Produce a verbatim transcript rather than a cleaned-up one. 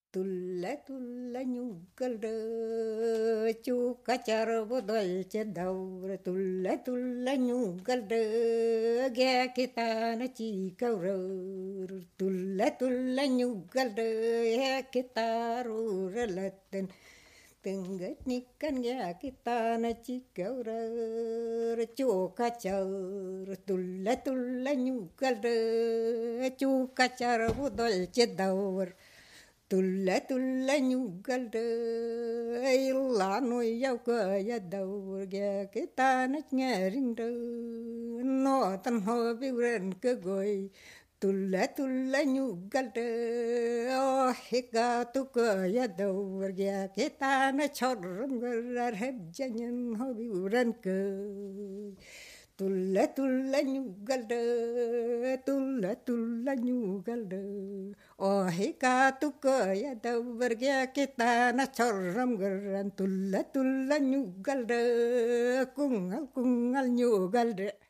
Tulla tulla ñugalda chuka charbo dolce daura tulla tulla ñugalda gekitana chikawrar tulla tulla ñugalda gekitaru relatan tengat nikan gekitana chikawrar chuka char tulla tulla ñugalda chuka charbo dolce daura tulla tulla ñugalda ilano yauka yadaur ge ketana ngarinda no tan hobi ren ke goy tulla tulla ñugalda oh hika tu ka yadaur ge ketana chorram gar hebjanyen hobi ren ke tulla tulla ñugalda tulla tulla ñugalda oh hika tu ka ya dabar ge ketana chorram garan tulla tulla ñugalda kungal kungal ñugalda